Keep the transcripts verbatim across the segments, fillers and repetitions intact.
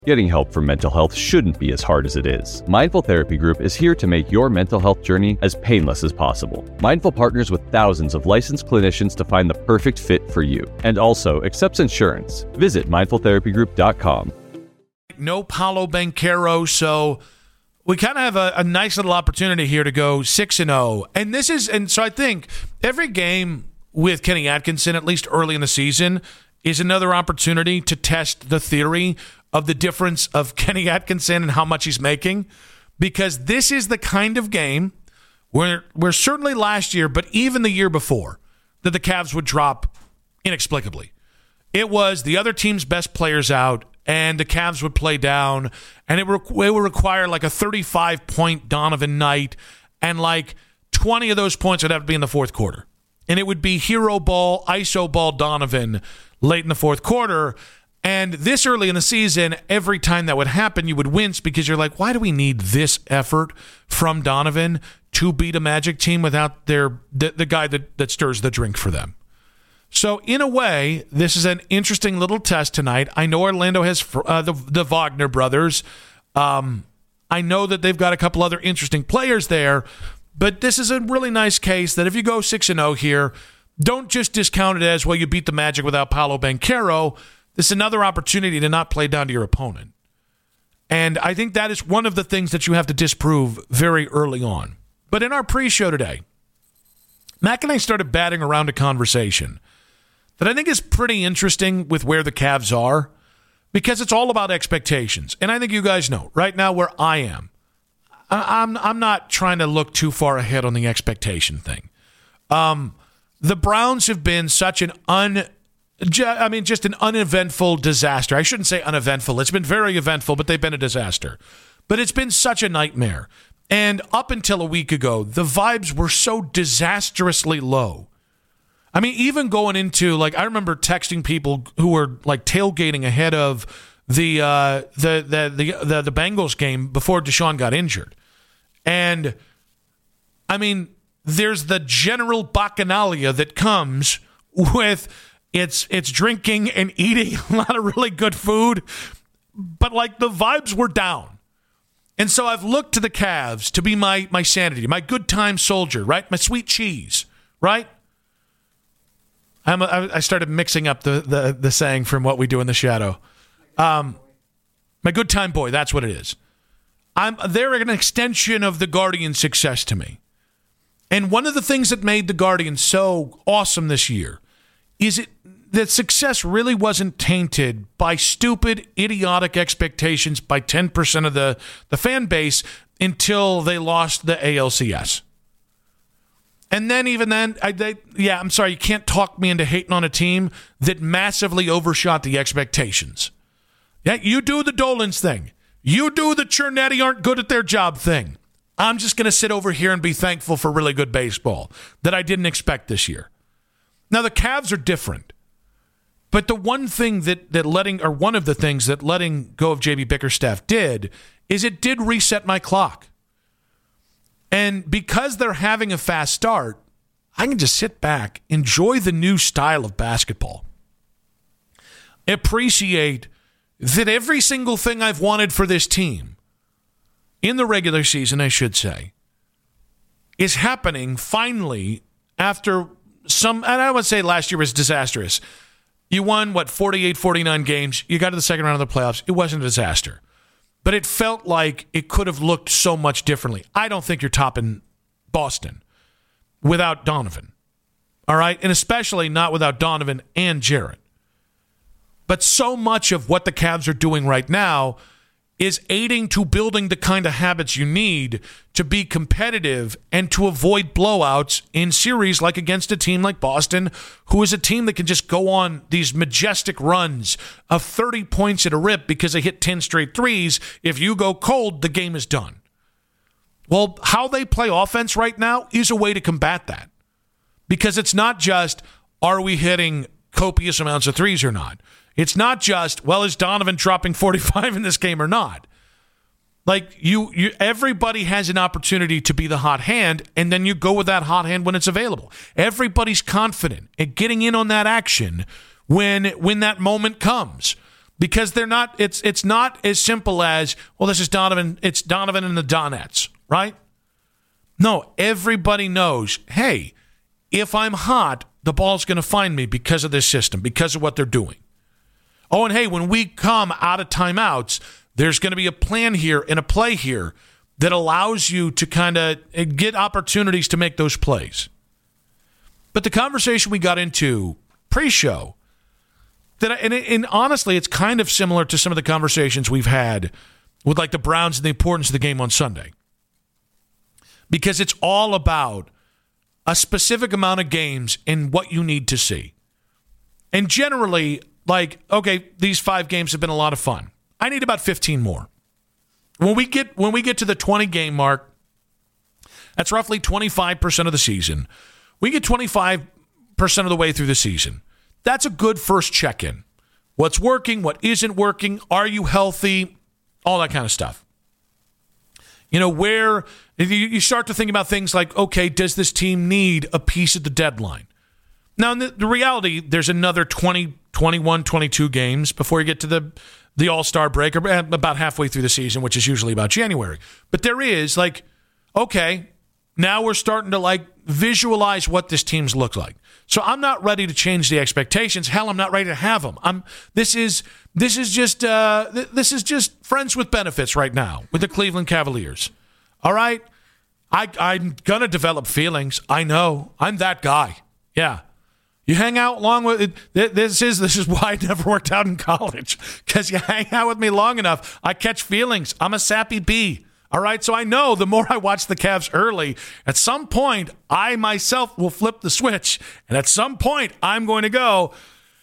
Getting help for mental health shouldn't be as hard as it is. Mindful Therapy Group is here to make your mental health journey as painless as possible. Mindful partners with thousands of licensed clinicians to find the perfect fit for you, and also accepts insurance. Visit mindful therapy group dot com. No Paolo Banchero, so we kind of have a, a nice little opportunity here to go six and oh. And this is, and so I think every game with Kenny Atkinson, at least early in the season, is another opportunity to test the theory of the difference of Kenny Atkinson and how much he's making, because this is the kind of game where, where certainly last year, but even the year before, that the Cavs would drop inexplicably. It was the other team's best players out, and the Cavs would play down, and it, re- it would require like a thirty-five point Donovan night, and like twenty of those points would have to be in the fourth quarter. And it would be hero ball, I S O ball Donovan late in the fourth quarter. And this early in the season, every time that would happen, you would wince because you're like, why do we need this effort from Donovan to beat a Magic team without their the, the guy that, that stirs the drink for them? So in a way, this is an interesting little test tonight. I know Orlando has uh, the, the Wagner brothers. Um, I know that they've got a couple other interesting players there, but this is a really nice case that if you go six and oh here, don't just discount it as, well, you beat the Magic without Paolo Banchero. This is another opportunity to not play down to your opponent. And I think that is one of the things that you have to disprove very early on. But in our pre-show today, Mac and I started batting around a conversation that I think is pretty interesting with where the Cavs are, because it's all about expectations. And I think you guys know right now where I am. I'm I'm not trying to look too far ahead on the expectation thing. Um, the Browns have been such an un, I mean, just an uneventful disaster. I shouldn't say uneventful. It's been very eventful, but they've been a disaster. But it's been such a nightmare. And up until a week ago, the vibes were so disastrously low. I mean, even going into, like, I remember texting people who were like tailgating ahead of the uh, the, the the the the Bengals game before Deshaun got injured. And I mean, there's the general bacchanalia that comes with it's it's drinking and eating a lot of really good food, but like the vibes were down. And so I've looked to the Cavs to be my my sanity, my good time soldier, right? My sweet cheese, right? I'm a, I started mixing up the, the the saying from What We Do in the Shadow. Um, my good time boy, that's what it is. I'm they're an extension of the Guardians' success to me. And one of the things that made the Guardians so awesome this year is it that success really wasn't tainted by stupid, idiotic expectations by ten percent of the, the fan base until they lost the A L C S. And then even then, I, they, yeah, I'm sorry, you can't talk me into hating on a team that massively overshot the expectations. Yeah, you do the Dolans thing. You do the Cernetti aren't good at their job thing. I'm just going to sit over here and be thankful for really good baseball that I didn't expect this year. Now, the Cavs are different. But the one thing that, that letting, or one of the things that letting go of J B Bickerstaff did, is it did reset my clock. And because they're having a fast start, I can just sit back, enjoy the new style of basketball, appreciate that every single thing I've wanted for this team, in the regular season, I should say, is happening finally after some, and I would say last year was disastrous. You won, what, forty-eight, forty-nine games. You got to the second round of the playoffs. It wasn't a disaster. But it felt like it could have looked so much differently. I don't think you're topping Boston without Donovan. All right? And especially not without Donovan and Jarrett. But so much of what the Cavs are doing right now is aiding to building the kind of habits you need to be competitive and to avoid blowouts in series like against a team like Boston, who is a team that can just go on these majestic runs of thirty points at a rip because they hit ten straight threes. If you go cold, the game is done. Well, how they play offense right now is a way to combat that. Because it's not just, are we hitting copious amounts of threes or not? It's not just, well, is Donovan dropping forty-five in this game or not? Like, you, you, everybody has an opportunity to be the hot hand, and then you go with that hot hand when it's available. Everybody's confident at getting in on that action when, when that moment comes. because they're not. It's it's not as simple as, well, this is Donovan. It's Donovan and the Donettes, right? No, everybody knows, hey, if I'm hot, the ball's going to find me because of this system, because of what they're doing. Oh, and hey, when we come out of timeouts, there's going to be a plan here and a play here that allows you to kind of get opportunities to make those plays. But the conversation we got into pre-show, that I, and, and honestly, it's kind of similar to some of the conversations we've had with like the Browns and the importance of the game on Sunday. Because it's all about a specific amount of games and what you need to see. And generally, like, okay, these five games have been a lot of fun. I need about fifteen more. When we get when we get to the twenty-game mark, that's roughly twenty-five percent of the season. We get twenty-five percent of the way through the season. That's a good first check-in. What's working, what isn't working, are you healthy, all that kind of stuff. You know, where you start to think about things like, okay, does this team need a piece at the deadline? Now, in the, the reality, there's another twenty, twenty-one, twenty-two games before you get to the, the All-Star break, or about halfway through the season, which is usually about January. But there is, like, okay, now we're starting to, like, visualize what this team's look like. So I'm not ready to change the expectations. Hell, I'm not ready to have them. I'm. This is this is just uh, th- this is just friends with benefits right now with the Cleveland Cavaliers. All right, I I'm gonna develop feelings. I know I'm that guy. Yeah, you hang out long with this is this is why I never worked out in college, because you hang out with me long enough, I catch feelings. I'm a sappy bee. All right, so I know the more I watch the Cavs early, at some point, I myself will flip the switch. And at some point, I'm going to go,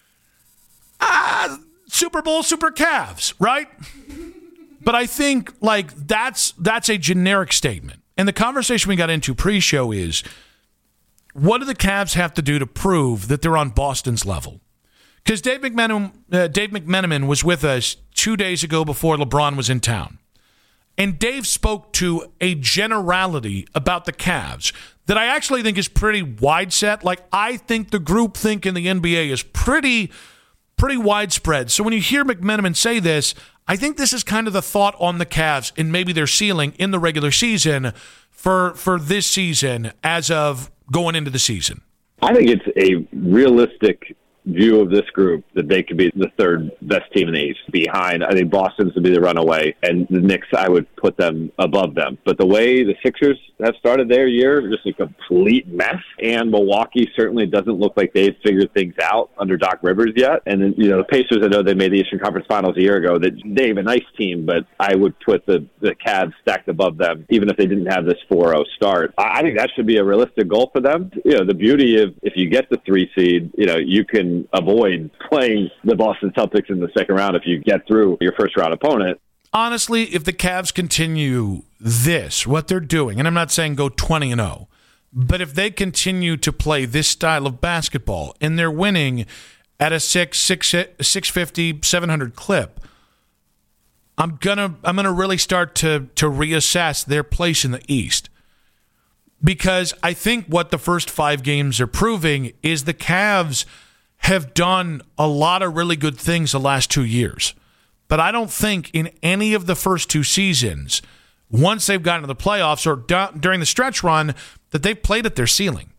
ah, Super Bowl, Super Cavs, right? But I think, like, that's that's a generic statement. And the conversation we got into pre-show is, what do the Cavs have to do to prove that they're on Boston's level? Because Dave McMenamin, uh, Dave McMenamin was with us two days ago before LeBron was in town. And Dave spoke to a generality about the Cavs that I actually think is pretty wide set. Like, I think the groupthink in the N B A is pretty, pretty widespread. So when you hear McMenamin say this, I think this is kind of the thought on the Cavs and maybe their ceiling in the regular season for for this season as of going into the season. I think it's a realistic view of this group that they could be the third best team in the East behind. I think Boston's would be the runaway, and the Knicks, I would put them above them. But the way the Sixers have started their year, just a complete mess. And Milwaukee certainly doesn't look like they've figured things out under Doc Rivers yet. And then, you know, the Pacers, I know they made the Eastern Conference Finals a year ago. That they have a nice team, but I would put the, the Cavs stacked above them, even if they didn't have this four oh start. I think that should be a realistic goal for them. You know, the beauty of if you get the three seed, you know, you can avoid playing the Boston Celtics in the second round if you get through your first round opponent. Honestly, if the Cavs continue this, what they're doing, and I'm not saying go twenty and oh, but if they continue to play this style of basketball and they're winning at a six, six, six fifty, seven hundred clip, I'm gonna I'm gonna really start to to reassess their place in the East. Because I think what the first five games are proving is the Cavs have done a lot of really good things the last two years. But I don't think in any of the first two seasons, once they've gotten to the playoffs or d- during the stretch run, that they've played at their ceiling.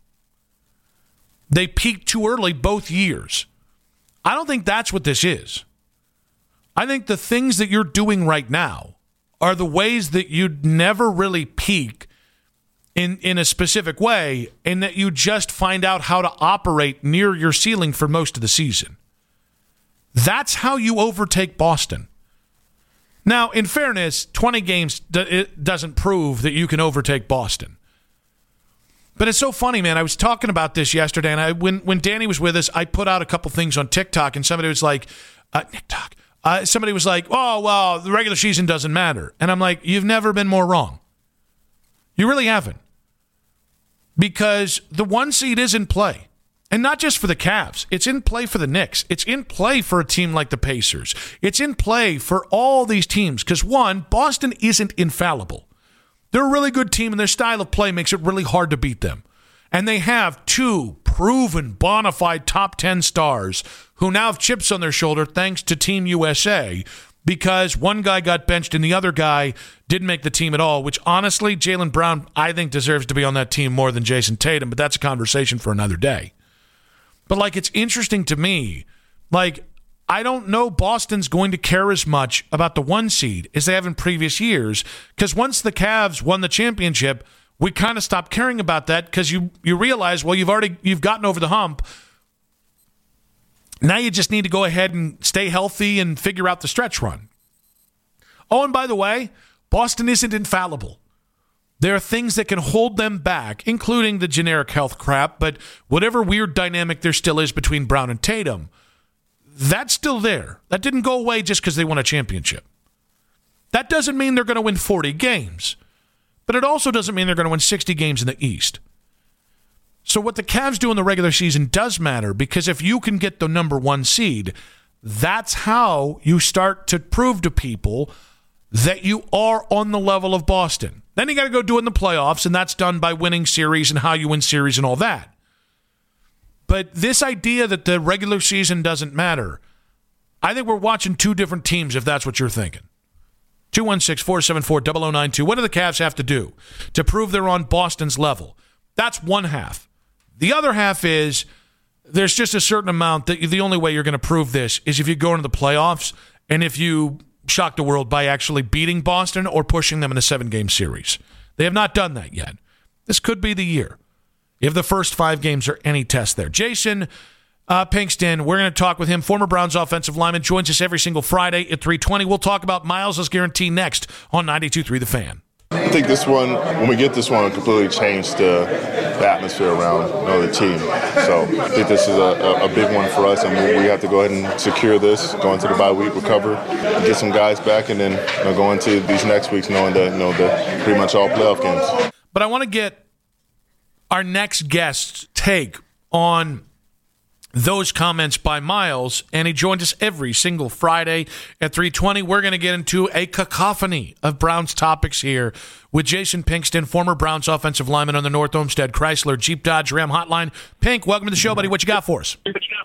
They peaked too early both years. I don't think that's what this is. I think the things that you're doing right now are the ways that you'd never really peak in, in a specific way, and that you just find out how to operate near your ceiling for most of the season. That's how you overtake Boston. Now, in fairness, twenty games d- it doesn't prove that you can overtake Boston. But it's so funny, man. I was talking about this yesterday, and I when, when Danny was with us, I put out a couple things on TikTok, and somebody was like, uh, TikTok. Uh, somebody was like, oh, well, the regular season doesn't matter. And I'm like, you've never been more wrong. You really haven't. Because the one seed is in play. And not just for the Cavs. It's in play for the Knicks. It's in play for a team like the Pacers. It's in play for all these teams. Because, one, Boston isn't infallible. They're a really good team, and their style of play makes it really hard to beat them. And they have two proven, bona fide top ten stars who now have chips on their shoulder thanks to Team U S A because one guy got benched and the other guy didn't make the team at all, which honestly, Jaylen Brown, I think, deserves to be on that team more than Jason Tatum, but that's a conversation for another day. But, like, it's interesting to me, like, I don't know Boston's going to care as much about the one seed as they have in previous years because once the Cavs won the championship, we kind of stopped caring about that because you you realize, well, you've already you've gotten over the hump. Now you just need to go ahead and stay healthy and figure out the stretch run. Oh, and by the way, Boston isn't infallible. There are things that can hold them back, including the generic health crap, but whatever weird dynamic there still is between Brown and Tatum, that's still there. That didn't go away just because they won a championship. That doesn't mean they're going to win forty games, but it also doesn't mean they're going to win sixty games in the East. So what the Cavs do in the regular season does matter because if you can get the number one seed, that's how you start to prove to people that you are on the level of Boston. Then you got to go do it in the playoffs, and that's done by winning series and how you win series and all that. But this idea that the regular season doesn't matter, I think we're watching two different teams if that's what you're thinking. two one six, four seven four, zero zero nine two. What do the Cavs have to do to prove they're on Boston's level? That's one half. The other half is there's just a certain amount that the only way you're going to prove this is if you go into the playoffs and if you shock the world by actually beating Boston or pushing them in a seven-game series. They have not done that yet. This could be the year if the first five games are any test there. Jason uh, Pinkston, we're going to talk with him. Former Browns offensive lineman joins us every single Friday at three twenty. We'll talk about Miles' guarantee next on ninety-two point three The Fan. I think this one, when we get this one, it completely changed the, the atmosphere around you know, the team. So I think this is a, a big one for us, and we, we have to go ahead and secure this, go into the bye week, recover, get some guys back, and then you know, go into these next weeks knowing that you know the pretty much all playoff games. But I want to get our next guest's take on those comments by Miles, and he joins us every single Friday at three twenty. We're going to get into a cacophony of Browns topics here with Jason Pinkston, former Browns offensive lineman on the North Olmsted Chrysler Jeep Dodge Ram Hotline. Pink, welcome to the show, buddy. What you got for us?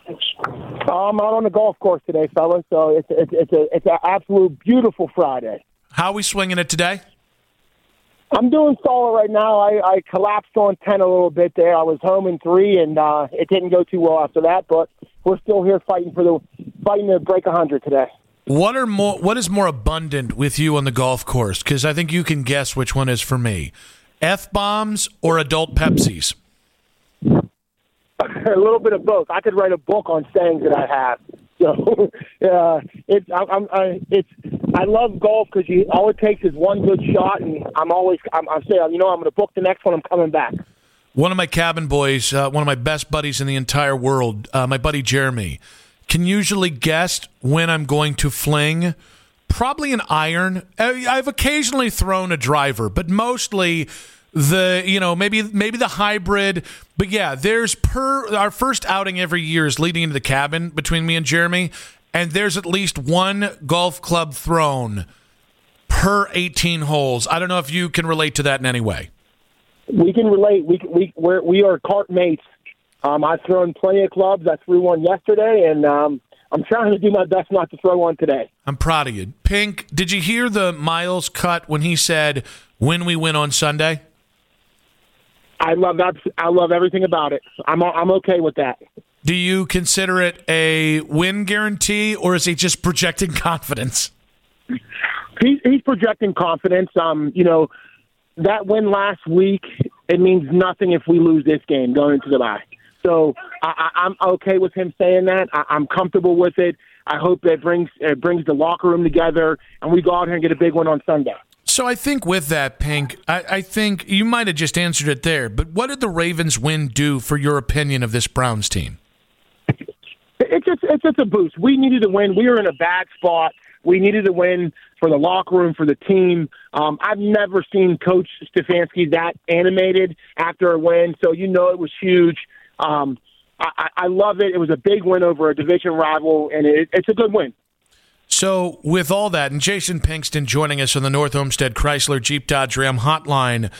I'm out on the golf course today, fellas, so it's it's it's a it's an absolute beautiful Friday. How are we swinging it today? I'm doing solid right now. I, I collapsed on ten a little bit there. I was home in three, and uh, it didn't go too well after that. But we're still here fighting for the fighting to break a hundred today. What are more? What is more abundant with you on the golf course? Because I think you can guess which one is for me: F-bombs or adult Pepsis. A little bit of both. I could write a book on sayings that I have. So uh, it's I, I'm I, it's I love golf because you all it takes is one good shot, and I'm always I'm, I'm saying you know I'm going to book the next one. I'm coming back. One of my cabin boys, uh, one of my best buddies in the entire world, uh, my buddy Jeremy, can usually guess when I'm going to fling. Probably an iron. I've occasionally thrown a driver, but mostly the you know maybe maybe the hybrid. But yeah, there's per our first outing every year is leading into the cabin between me and Jeremy, and there's at least one golf club thrown per eighteen holes. I don't know if you can relate to that in any way. We can relate. We we we're, we are cart mates. Um, I've thrown plenty of clubs. I threw one yesterday, and um, I'm trying to do my best not to throw one today. I'm proud of you. Pink, did you hear the Miles cut when he said, when we win on Sunday? I love that. I love everything about it. I'm I'm okay with that. Do you consider it a win guarantee, or is he just projecting confidence? He's, he's projecting confidence. Um, you know, that win last week, it means nothing if we lose this game going into the bye. So I, I, I'm okay with him saying that. I, I'm comfortable with it. I hope it brings it brings the locker room together, and we go out here and get a big one on Sunday. So I think with that, Pink, I, I think you might have just answered it there, but what did the Ravens win do for your opinion of this Browns team? It's just, it's just a boost. We needed to win. We were in a bad spot. We needed to win for the locker room, for the team. Um, I've never seen Coach Stefanski that animated after a win, so you know it was huge. Um, I, I love it. It was a big win over a division rival, and it, it's a good win. So with all that, and Jason Pinkston joining us on the North Olmsted Chrysler Jeep Dodge Ram Hotline,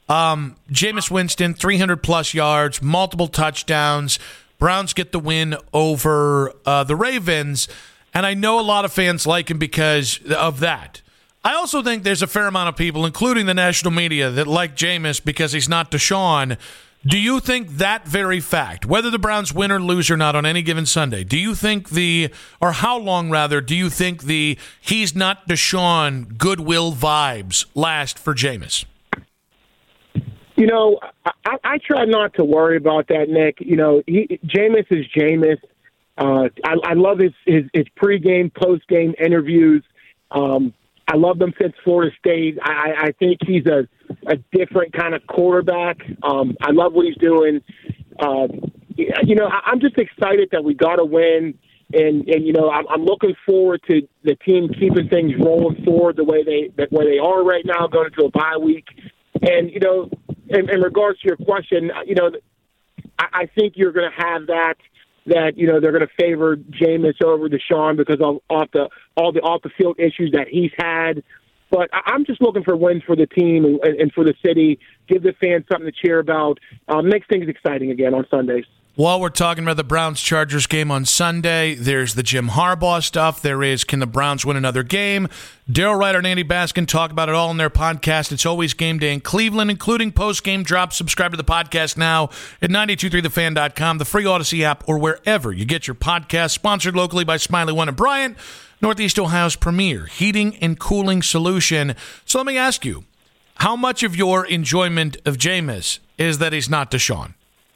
Um, Jameis Winston, three hundred plus yards, multiple touchdowns. Browns get the win over uh, the Ravens, and I know a lot of fans like him because of that. I also think there's a fair amount of people, including the national media, that like Jameis because he's not Deshaun. Do you think that very fact, whether the Browns win or lose or not on any given Sunday, do you think the, or how long rather, do you think the he's not Deshaun goodwill vibes last for Jameis? You know, I, I try not to worry about that, Nick. You know, he, Jameis is Jameis. Uh, I, I love his, his, his pregame, postgame interviews. Um, I love them since Florida State. I, I think he's a, a different kind of quarterback. Um, I love what he's doing. Uh, you know, I, I'm just excited that we got a win. And, and you know, I'm, I'm looking forward to the team keeping things rolling forward the way they the way they are right now, going into a bye week. And, you know, in, in regards to your question, you know, I, I think you're going to have that. That, you know, they're going to favor Jameis over Deshaun because of off the all the off the field issues that he's had. But I'm just looking for wins for the team and, and for the city. Give the fans something to cheer about. Uh, makes things exciting again on Sundays. While we're talking about the Browns-Chargers game on Sunday, there's the Jim Harbaugh stuff. There is, can the Browns win another game? Daryl Ryder and Andy Baskin talk about it all in their podcast. It's always game day in Cleveland, including post-game drops. Subscribe to the podcast now at nine two three the fan dot com, the free Odyssey app, or wherever you get your podcast. Sponsored locally by Smiley One and Bryant, Northeast Ohio's premier heating and cooling solution. So let me ask you, how much of your enjoyment of Jameis is that he's not Deshaun?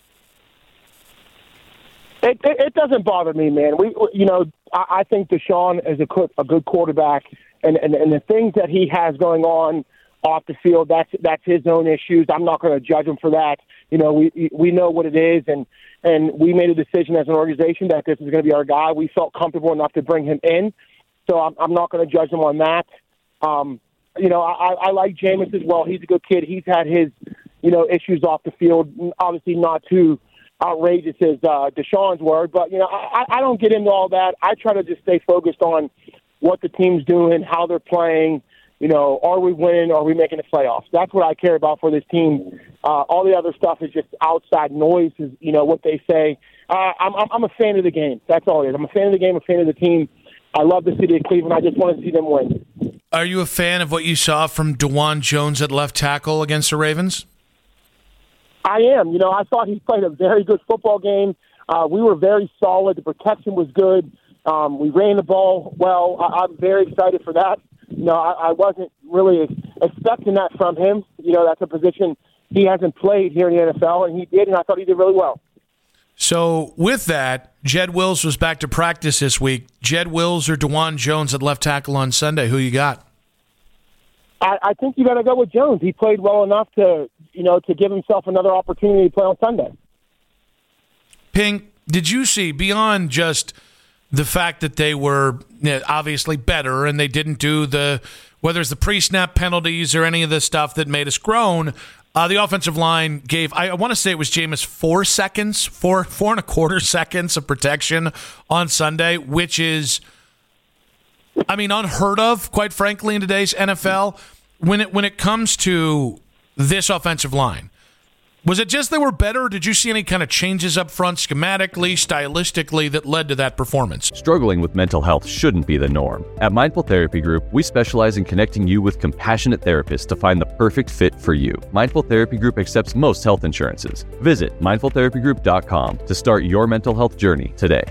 It, it, it doesn't bother me, man. We, you know, I, I think Deshaun is a, a good quarterback, and, and and the things that he has going on off the field, that's that's his own issues. I'm not going to judge him for that. You know, we we know what it is, and and we made a decision as an organization that this is going to be our guy. We felt comfortable enough to bring him in, so I'm, I'm not going to judge him on that. Um, you know, I, I like Jameis as well. He's a good kid. He's had his, you know, issues off the field. Obviously, not too outrageous as uh, Deshaun's word, but you know, I, I don't get into all that. I try to just stay focused on what the team's doing, how they're playing. You know, are we winning? Are we making the playoffs? That's what I care about for this team. Uh, all the other stuff is just outside noise. Is you know what they say. Uh, I'm I'm a fan of the game. That's all it is. I'm a fan of the game. A fan of the team. I love the city of Cleveland. I just want to see them win. Are you a fan of what you saw from DeJuan Jones at left tackle against the Ravens? I am. You know, I thought he played a very good football game. Uh, we were very solid. The protection was good. Um, we ran the ball well. I- I'm very excited for that. You know, I, I wasn't really expecting that from him. You know, that's a position he hasn't played here in the N F L, and he did, and I thought he did really well. So with that, Jed Wills was back to practice this week. Jed Wills or DeJuan Jones at left tackle on Sunday? Who you got? I, I think you got to go with Jones. He played well enough to, you know, to give himself another opportunity to play on Sunday. Pink, did you see, beyond just the fact that they were you know, obviously better and they didn't do the, whether it's the pre-snap penalties or any of the stuff that made us groan, uh, the offensive line gave, I, I want to say it was Jameis, four seconds, four, four and a quarter seconds of protection on Sunday, which is, I mean, unheard of, quite frankly, in today's N F L. When it when it comes to this offensive line, was it just they were better, or did you see any kind of changes up front, schematically, stylistically, that led to that performance? Struggling with mental health shouldn't be the norm. At Mindful Therapy Group, we specialize in connecting you with compassionate therapists to find the perfect fit for you. Mindful Therapy Group accepts most health insurances. Visit mindful therapy group dot com to start your mental health journey today.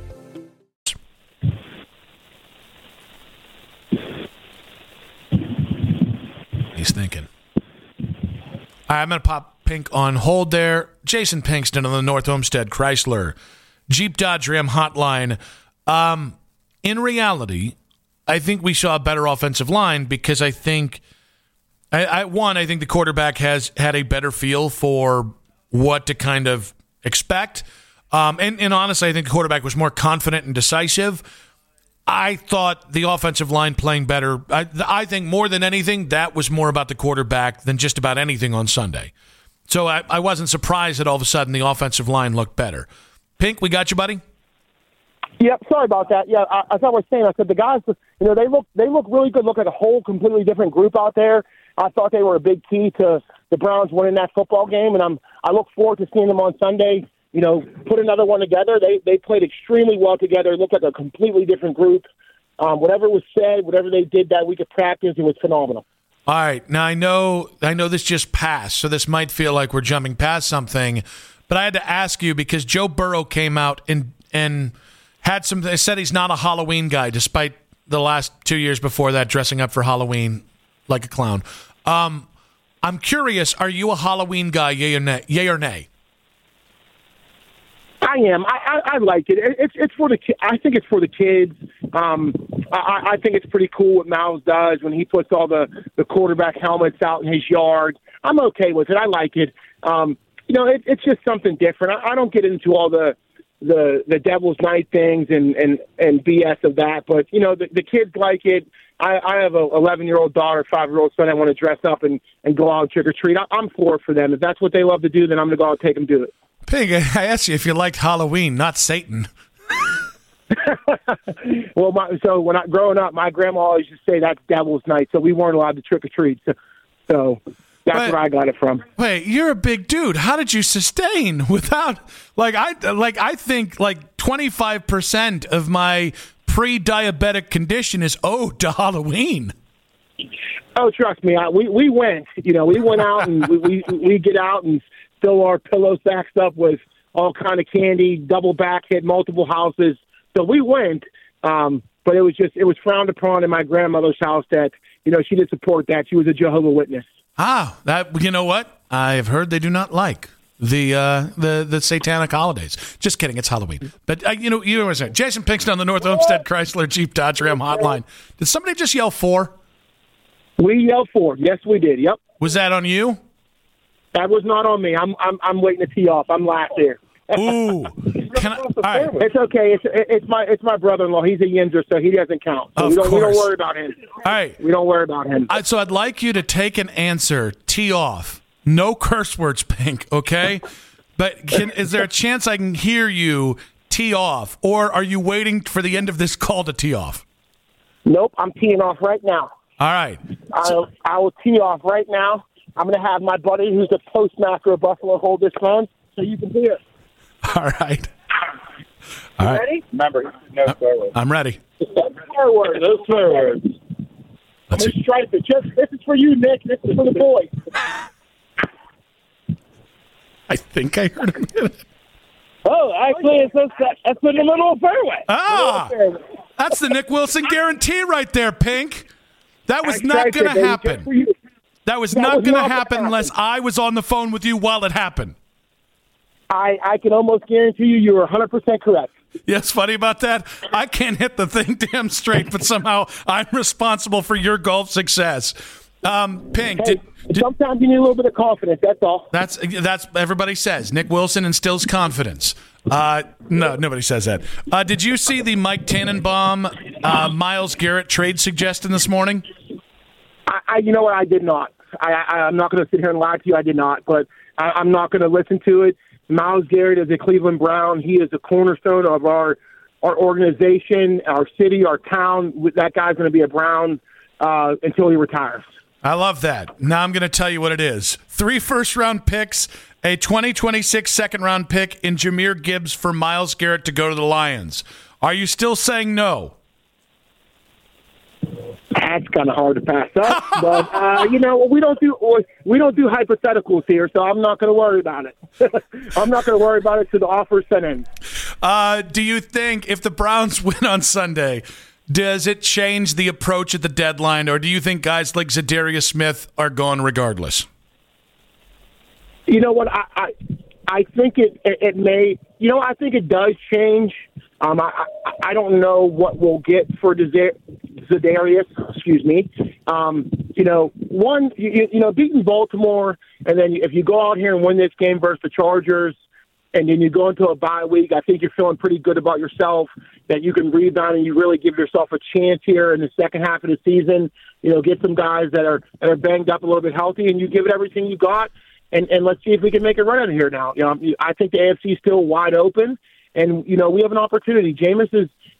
He's thinking. All right, I'm going to pop Pink on hold there. Jason Pinkston on the North Olmsted Chrysler Jeep Dodge Ram hotline. Um, in reality, I think we saw a better offensive line because I think, I, I one, I think the quarterback has had a better feel for what to kind of expect. Um, and, and honestly, I think the quarterback was more confident and decisive. I thought the offensive line playing better. I, I think more than anything, that was more about the quarterback than just about anything on Sunday. So I, I wasn't surprised that all of a sudden the offensive line looked better. Pink, we got you, buddy? Yep, sorry about that. Yeah, I, as I was saying, I said the guys, you know, they look they look really good, look like a whole completely different group out there. I thought they were a big key to the Browns winning that football game, and I'm I look forward to seeing them on Sunday. You know, put another one together. They they played extremely well together. It looked like a completely different group. Um, whatever was said, whatever they did that week of practice, it was phenomenal. All right. Now, I know I know this just passed, so this might feel like we're jumping past something, but I had to ask you because Joe Burrow came out and and had some – they said he's not a Halloween guy, despite the last two years before that dressing up for Halloween like a clown. Um, I'm curious, are you a Halloween guy, yay or nay? Yay or nay? I am. I, I, I like it. it. It's it's for the. Ki- I think it's for the kids. Um, I, I think it's pretty cool what Miles does when he puts all the, the quarterback helmets out in his yard. I'm okay with it. I like it. Um, you know, it, it's just something different. I, I don't get into all the the the Devil's Night things and, and, and B S of that, but you know, the, the kids like it. I, I have a eleven year old daughter, five year old son. I want to dress up and, and go out trick or treat. I, I'm for it for them. If that's what they love to do, then I'm going to go out and take them do it. Pig, I asked you if you liked Halloween, not Satan. Well, my, so when I growing up, my grandma always used to say that's Devil's Night, so we weren't allowed to trick or treat. So, so that's Wait, where I got it from. Wait, you're a big dude. How did you sustain without like I like I think like twenty-five percent of my pre-diabetic condition is owed to Halloween. Oh, trust me, I, we we went. You know, we went out and we we, we get out and fill our pillow sacks up with all kind of candy, double back, hit multiple houses. So we went, um, but it was just it was frowned upon in my grandmother's house that you know she didn't support that. She was a Jehovah's Witness. Ah, that you know what? I've heard they do not like the uh, the the satanic holidays. Just kidding, it's Halloween. But uh, you know, you know what I'm saying. Jason Pinkston on the North Olmsted Chrysler Jeep Dodge Ram hotline. Did somebody just yell four? We yelled four. Yes, we did. Yep. Was that on you? That was not on me. I'm I'm I'm waiting to tee off. I'm last here. Ooh, can I, all right. It's okay. It's it's my it's my brother-in-law. He's a Yinzer, so he doesn't count. So Of we don't we don't course. worry about him. All right. We don't worry about him. I, so I'd like you to take an answer, tee off. No curse words, Pink, okay? But can, is there a chance I can hear you tee off, or are you waiting for the end of this call to tee off? Nope, I'm teeing off right now. All right. I'll, I will tee off right now. I'm going to have my buddy, who's the postmaster of Buffalo, hold this phone so you can hear. All right. All right. Ready? Remember, no swear words. I'm ready. No swear words. No swear words. I'm Let's going to stripe it. Just, this is for you, Nick. This is for the boys. I think I heard him. Oh, actually, it's just, that's in the middle of fairway. Ah, Fairway. that's the Nick Wilson guarantee right there, Pink. That was I not striped going it, to baby, happen. just for you. That was That not was going to not gonna happen happen. unless I was on the phone with you while it happened. I, I can almost guarantee you you were one hundred percent correct. Yes, funny about that? I can't hit the thing damn straight, but somehow I'm responsible for your golf success. Um, Pink, Hey, did, did, sometimes you need a little bit of confidence, that's all. that's that's everybody says. Nick Wilson instills confidence. Uh, no, nobody says that. Uh, did you see the Mike Tannenbaum, uh, Myles Garrett trade suggestion this morning? I, I you know what? I did not. I, I, I'm not going to sit here and lie to you. I did not, but I, I'm not going to listen to it. Myles Garrett is a Cleveland Brown. He is a cornerstone of our our organization, our city, our town. That guy's going to be a Brown uh, until he retires. I love that. Now I'm going to tell you what it is. Three first-round picks, a twenty twenty-six second-round pick in Jahmyr Gibbs for Myles Garrett to go to the Lions. Are you still saying no? That's kind of hard to pass up, but uh, you know we don't do we don't do hypotheticals here, so I'm not going to worry about it. I'm not going to worry about it till the offer is sent in. Uh, do you think if the Browns win on Sunday, does it change the approach at the deadline, or do you think guys like Zadarius Smith are gone regardless? You know what? I I, I think it, it it may. You know, I think it does change. Um, I, I I don't know what we'll get for Zadarius. Excuse me. Um, you know, one, you, you know, beating Baltimore, and then if you go out here and win this game versus the Chargers, and then you go into a bye week, I think you're feeling pretty good about yourself that you can rebound and you really give yourself a chance here in the second half of the season. You know, get some guys that are that are banged up a little bit healthy, and you give it everything you got, and, and let's see if we can make a run out of here now. You know, I think the A F C is still wide open. And, you know, we have an opportunity. Jameis is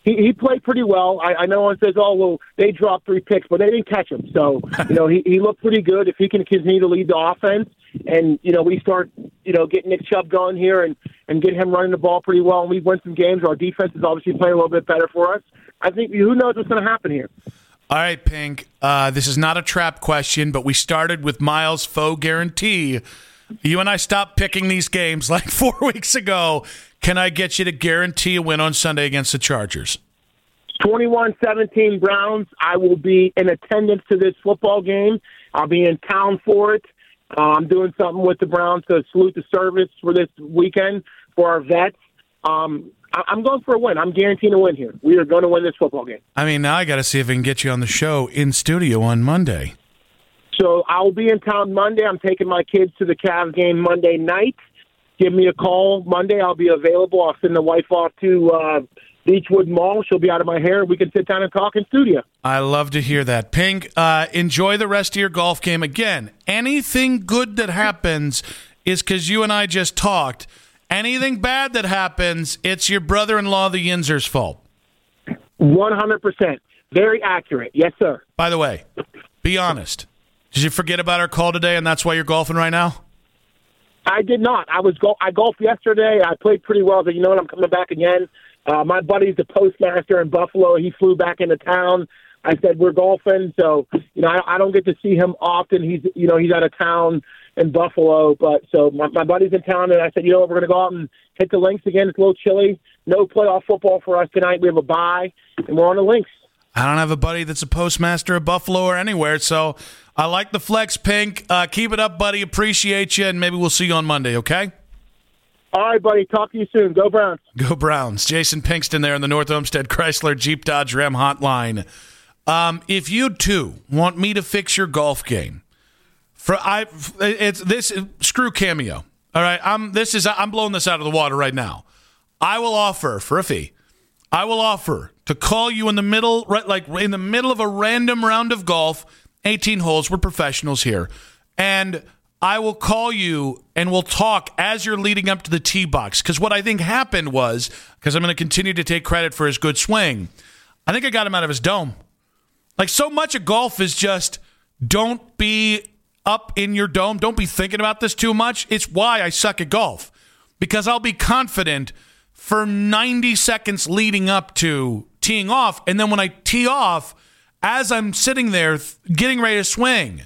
he, he played pretty well. I, I know one says, oh, well, they dropped three picks, but they didn't catch him. So, you know, he, he looked pretty good. If he can continue to lead the offense and, you know, we start, you know, getting Nick Chubb going here and, and get him running the ball pretty well, and we win some games where our defense is obviously playing a little bit better for us, I think who knows what's going to happen here. All right, Pink. Uh, this is not a trap question, but we started with Miles' faux guarantee. You and I stopped picking these games like four weeks ago. Can I get you to guarantee a win on Sunday against the Chargers? twenty-one seventeen Browns. I will be in attendance to this football game. I'll be in town for it. Uh, I'm doing something with the Browns to salute the service for this weekend for our vets. Um, I- I'm going for a win. I'm guaranteeing a win here. We are going to win this football game. I mean, now I got to see if I can get you on the show in studio on Monday. So I'll be in town Monday. I'm taking my kids to the Cavs game Monday night. Give me a call Monday. I'll be available. I'll send the wife off to uh, Beechwood Mall. She'll be out of my hair. We can sit down and talk in studio. I love to hear that. Pink, uh, enjoy the rest of your golf game. Again, anything good that happens is because you and I just talked. Anything bad that happens, it's your brother-in-law, the Yinzer's fault. one hundred percent. Very accurate. Yes, sir. By the way, be honest. Did you forget about our call today, and that's why you're golfing right now? I did not. I was go- I golfed yesterday. I played pretty well. But you know what? I'm coming back again. Uh, my buddy's the postmaster in Buffalo. He flew back into town. I said we're golfing, so you know I, I don't get to see him often. He's you know he's out of town in Buffalo, but so my, my buddy's in town, and I said, you know what, we're going to go out and hit the links again. It's a little chilly. No playoff football for us tonight. We have a bye, and we're on the links. I don't have a buddy that's a postmaster of Buffalo or anywhere, so I like the flex, Pink. Uh, keep it up, buddy. Appreciate you, and maybe we'll see you on Monday, okay? All right, buddy. Talk to you soon. Go Browns. Go Browns. Jason Pinkston there in the North Olmsted Chrysler Jeep Dodge Ram hotline. Um, if you, too, want me to fix your golf game, for I, it's this screw Cameo. All right, I'm this is I'm blowing this out of the water right now. I will offer for a fee. I will offer to call you in the middle, right, like in the middle of a random round of golf, eighteen holes. We're professionals here, and I will call you and we'll talk as you're leading up to the tee box. Because what I think happened was, because I'm going to continue to take credit for his good swing, I think I got him out of his dome. Like so much of golf is just don't be up in your dome. Don't be thinking about this too much. It's why I suck at golf, because I'll be confident for ninety seconds leading up to teeing off. And then when I tee off, as I'm sitting there getting ready to swing,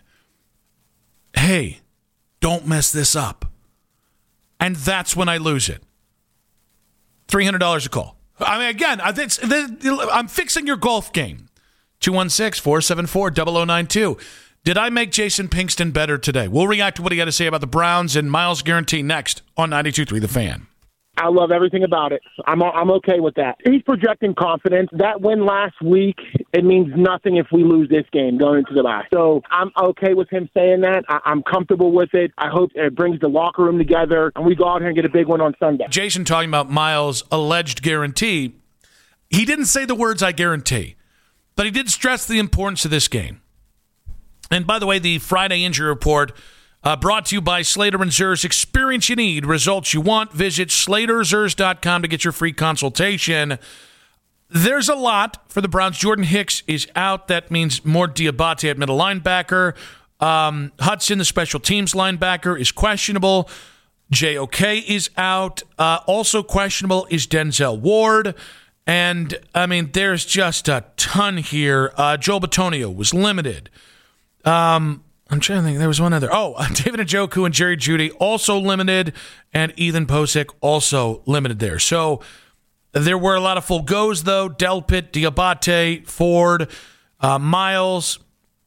hey, don't mess this up. And that's when I lose it. three hundred dollars a call. I mean, again, I'm fixing your golf game. two one six, four seven four, zero zero nine two. Did I make Jason Pinkston better today? We'll react to what he got to say about the Browns and Miles' guarantee next on ninety-two point three The Fan. I love everything about it. I'm I'm okay with that. He's projecting confidence. That win last week, it means nothing if we lose this game going into the bye. So I'm okay with him saying that. I, I'm comfortable with it. I hope it brings the locker room together, and we go out here and get a big win on Sunday. Jason talking about Miles' alleged guarantee. He didn't say the words "I guarantee," but he did stress the importance of this game. And by the way, the Friday injury report uh, brought to you by Slater and Zers. Experience you need, results you want. Visit slater zers dot com to get your free consultation. There's a lot for the Browns. Jordan Hicks is out. That means more Diabate at middle linebacker. Um, Hudson, the special teams linebacker, is questionable. J O K is out. Uh, also questionable is Denzel Ward. And, I mean, there's just a ton here. Uh, Joel Bitonio was limited. Um, I'm trying to think. There was one other. Oh, David Njoku and Jerry Jeudy also limited, and Ethan Posick also limited there. So there were a lot of full goes, though. Delpit, Diabate, Ford, uh, Miles,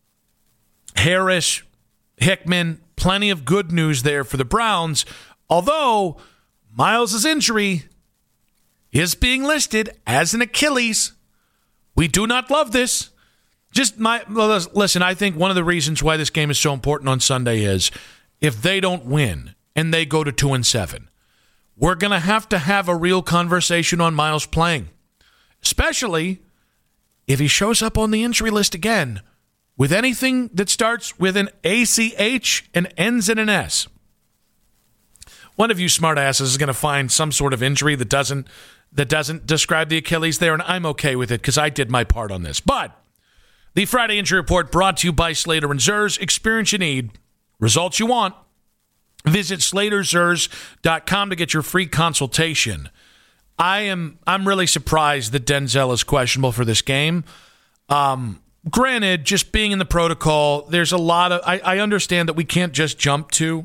Harris, Hickman. Plenty of good news there for the Browns. Although Miles' injury is being listed as an Achilles. We do not love this. Just my listen, I think one of the reasons why this game is so important on Sunday is if they don't win and they go to two and seven, we're going to have to have a real conversation on Miles playing, especially if he shows up on the injury list again with anything that starts with an A C H and ends in an S. One of you smartasses is going to find some sort of injury that doesn't that doesn't describe the Achilles there, and I'm okay with it because I did my part on this. But the Friday Injury Report brought to you by Slater and Zers. Experience you need, results you want. Visit slater zers dot com to get your free consultation. I am I'm really surprised that Denzel is questionable for this game. Um, granted, just being in the protocol, there's a lot of I, I understand that we can't just jump to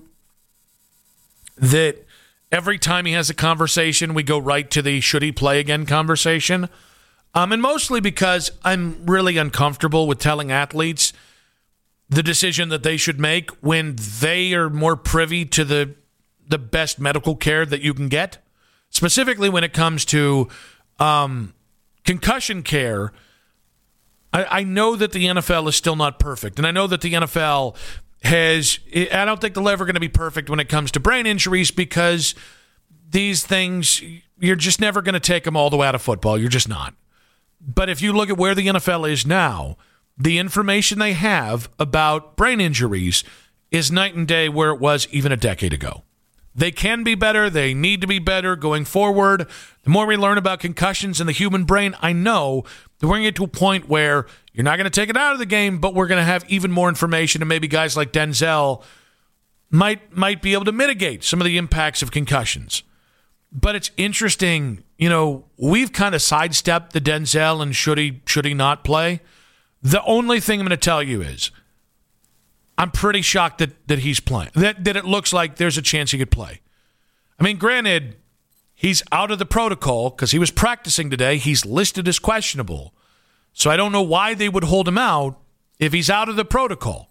that. Every time he has a conversation, we go right to the should he play again conversation. Um, and mostly because I'm really uncomfortable with telling athletes the decision that they should make when they are more privy to the the best medical care that you can get. Specifically when it comes to um, concussion care, I, I know that the N F L is still not perfect. And I know that the N F L has, I don't think they're ever going to be perfect when it comes to brain injuries because these things, you're just never going to take them all the way out of football. You're just not. But if you look at where the N F L is now, the information they have about brain injuries is night and day where it was even a decade ago. They can be better. They need to be better going forward. The more we learn about concussions in the human brain, I know that we're going to get to a point where you're not going to take it out of the game, but we're going to have even more information, and maybe guys like Denzel might might be able to mitigate some of the impacts of concussions. But it's interesting, you know, we've kind of sidestepped the Denzel and should he should he not play. The only thing I'm going to tell you is I'm pretty shocked that, that he's playing, that, that it looks like there's a chance he could play. I mean, granted, he's out of the protocol because he was practicing today. He's listed as questionable. So I don't know why they would hold him out if he's out of the protocol.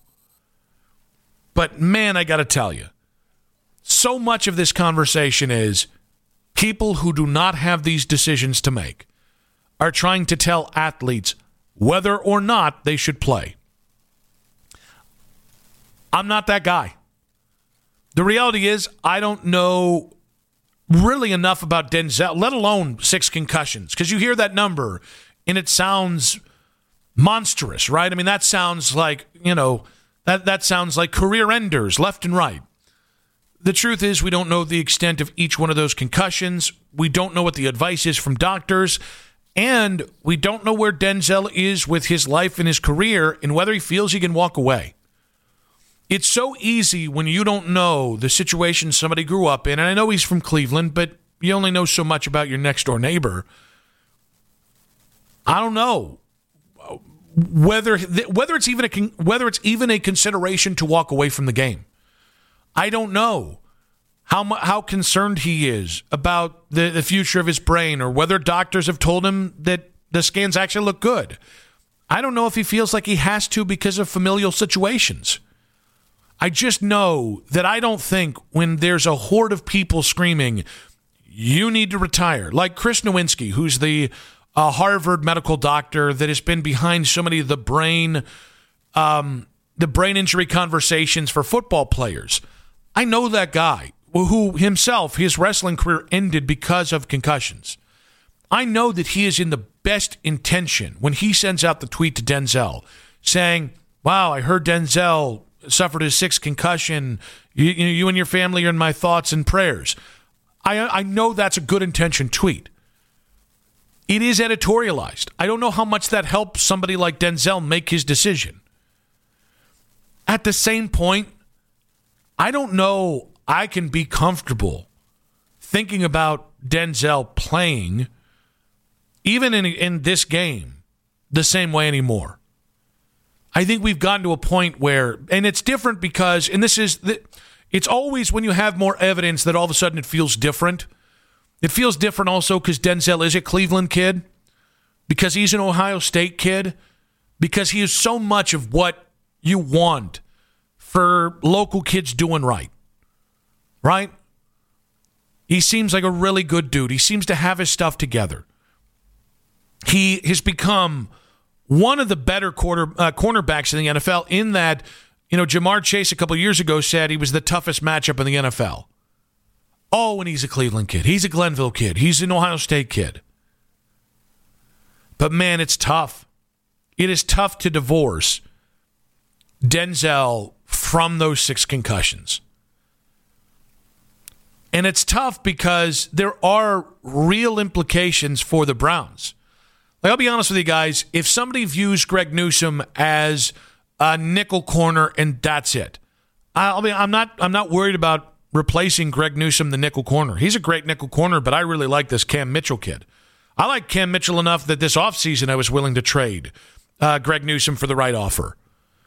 But, man, I got to tell you, so much of this conversation is people who do not have these decisions to make are trying to tell athletes whether or not they should play. I'm not that guy. The reality is I don't know really enough about Denzel, let alone six concussions, because you hear that number and it sounds monstrous, right? I mean, that sounds like, you know, that, that sounds like career enders left and right. The truth is we don't know the extent of each one of those concussions. We don't know what the advice is from doctors. And we don't know where Denzel is with his life and his career and whether he feels he can walk away. It's so easy when you don't know the situation somebody grew up in. And I know he's from Cleveland, but you only know so much about your next door neighbor. I don't know whether whether it's even a whether it's even a consideration to walk away from the game. I don't know how how concerned he is about the, the future of his brain, or whether doctors have told him that the scans actually look good. I don't know if he feels like he has to because of familial situations. I just know that I don't think when there's a horde of people screaming, you need to retire, like Chris Nowinski, who's the uh, Harvard medical doctor that has been behind so many of the brain, um, the brain injury conversations for football players. I know that guy who himself, his wrestling career ended because of concussions. I know that he is in the best intention when he sends out the tweet to Denzel saying, wow, I heard Denzel suffered his sixth concussion. You, you, you and your family are in my thoughts and prayers. I, I know that's a good intention tweet. It is editorialized. I don't know how much that helps somebody like Denzel make his decision. At the same point, I don't know I can be comfortable thinking about Denzel playing, even in, in this game, the same way anymore. I think we've gotten to a point where, and it's different because, and this is, it's always when you have more evidence that all of a sudden it feels different. It feels different also because Denzel is a Cleveland kid, because he's an Ohio State kid, because he is so much of what you want for local kids doing right. Right? He seems like a really good dude. He seems to have his stuff together. He has become one of the better quarter uh, cornerbacks in the N F L, in that, you know, Jamar Chase a couple of years ago said he was the toughest matchup in the N F L. Oh, and he's a Cleveland kid. He's a Glenville kid. He's an Ohio State kid. But, man, it's tough. It is tough to divorce Denzel from those six concussions. And it's tough because there are real implications for the Browns. Like, I'll be honest with you guys, if somebody views Greg Newsome as a nickel corner and that's it, I'll be, I'm not I'm not worried about replacing Greg Newsome, the nickel corner. He's a great nickel corner, but I really like this Cam Mitchell kid. I like Cam Mitchell enough that this offseason I was willing to trade uh, Greg Newsome for the right offer.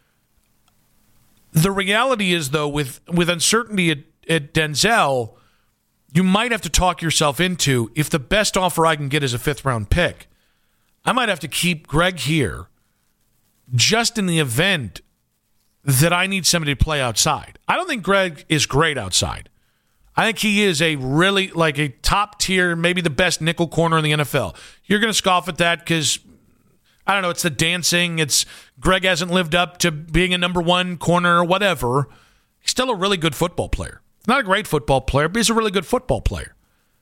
The reality is, though, with, with uncertainty at, at Denzel, you might have to talk yourself into, if the best offer I can get is a fifth-round pick, I might have to keep Greg here just in the event that I need somebody to play outside. I don't think Greg is great outside. I think he is a really, like a top tier, maybe the best nickel corner in the N F L. You're going to scoff at that because, I don't know, it's the dancing. It's Greg hasn't lived up to being a number one corner or whatever. He's still a really good football player. Not a great football player, but he's a really good football player.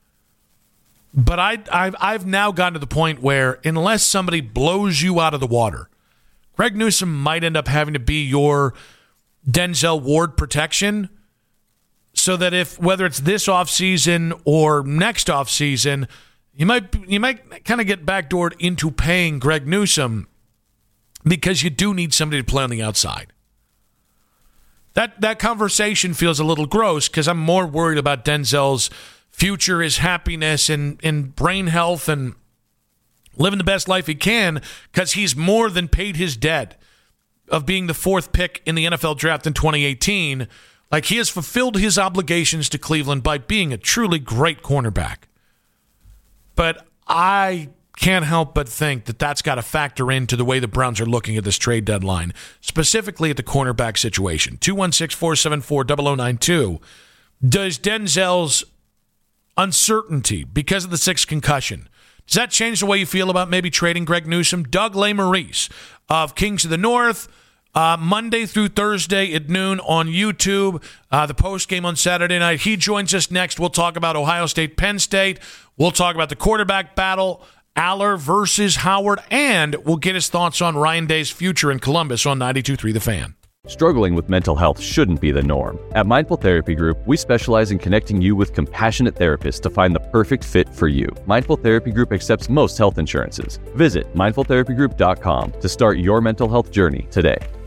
But I, I've, I've now gotten to the point where unless somebody blows you out of the water, Greg Newsome might end up having to be your Denzel Ward protection so that if, whether it's this offseason or next offseason, you might you might kind of get backdoored into paying Greg Newsome because you do need somebody to play on the outside. That that conversation feels a little gross because I'm more worried about Denzel's future, his happiness, and, and brain health, and living the best life he can because he's more than paid his debt of being the fourth pick in the N F L draft in twenty eighteen. Like, he has fulfilled his obligations to Cleveland by being a truly great cornerback. But I can't help but think that that's got to factor into the way the Browns are looking at this trade deadline, specifically at the cornerback situation. two one six, four seven four, zero zero nine two. Does Denzel's uncertainty because of the sixth concussion, does that change the way you feel about maybe trading Greg Newsome? Doug Lesmerises of Kings of the North, uh, Monday through Thursday at noon on YouTube. Uh, the post game on Saturday night. He joins us next. We'll talk about Ohio State, Penn State. We'll talk about the quarterback battle, Aller versus Howard, and we'll get his thoughts on Ryan Day's future in Columbus on ninety-two point three The Fan. Struggling with mental health shouldn't be the norm. At Mindful Therapy Group, we specialize in connecting you with compassionate therapists to find the perfect fit for you. Mindful Therapy Group accepts most health insurances. Visit mindful therapy group dot com to start your mental health journey today.